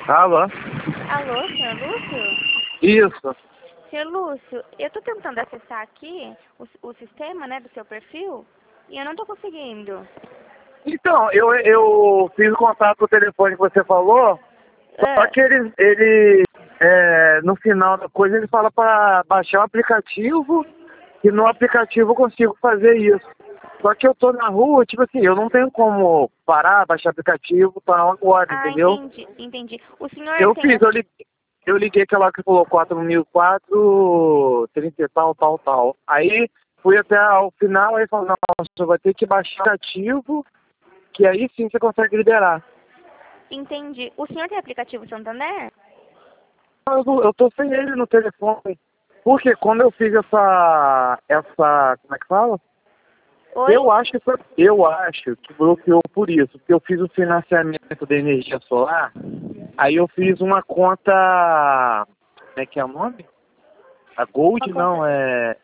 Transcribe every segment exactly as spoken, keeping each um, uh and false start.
Alô? Alô, senhor Lúcio? Isso. Senhor Lúcio, eu estou tentando acessar aqui o, o sistema, né, do seu perfil e eu não estou conseguindo. Então, eu, eu fiz o contato com o telefone que você falou, só Ah, que ele, ele é, no final da coisa, ele fala para baixar o aplicativo e no aplicativo eu consigo fazer isso. Só que eu tô na rua, tipo assim, eu não tenho como parar, baixar o aplicativo, tá agora, ah, entendeu? entendi, entendi. O senhor Eu tem fiz, a... eu liguei, eu liguei aquela que falou quatro mil e quatro, trinta e tal, tal, tal. Aí fui até o final, aí falou, não, você vai ter que baixar o aplicativo, que aí sim você consegue liberar. Entendi. O senhor tem aplicativo Santander? Eu, não- eu tô sem ele no telefone. Porque quando eu fiz essa, essa, como é que fala? Oi? Eu acho que foi, eu acho que bloqueou por isso, porque eu fiz o financiamento da energia solar, aí eu fiz uma conta, como é que é o nome? A Uma Gold conta... não, é,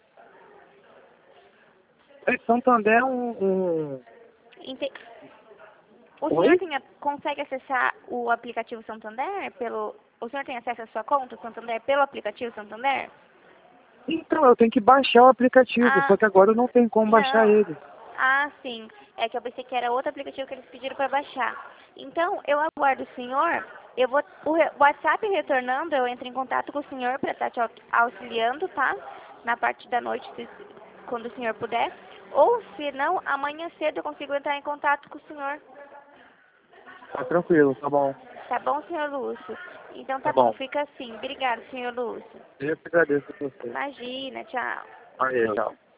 é Santander é um, um... Ente... O senhor Oi? tem a... consegue acessar o aplicativo Santander pelo... O senhor tem acesso à sua conta Santander pelo aplicativo Santander? Então, eu tenho que baixar o aplicativo, Ah, só que agora eu não tenho como baixar não. ele. Ah, sim. É que eu pensei que era outro aplicativo que eles pediram para baixar. Então, eu aguardo o senhor. Eu vou, o re- WhatsApp retornando, eu entro em contato com o senhor para estar te au- auxiliando, tá? Na parte da noite, se- quando o senhor puder. Ou, se não, amanhã cedo eu consigo entrar em contato com o senhor. Tá tranquilo, tá bom, Tá bom, senhor Lúcio? Então tá tá bom, bom. fica assim. Obrigado, senhor Lúcio. Eu que agradeço a você. Imagina, tchau. Aí, tchau.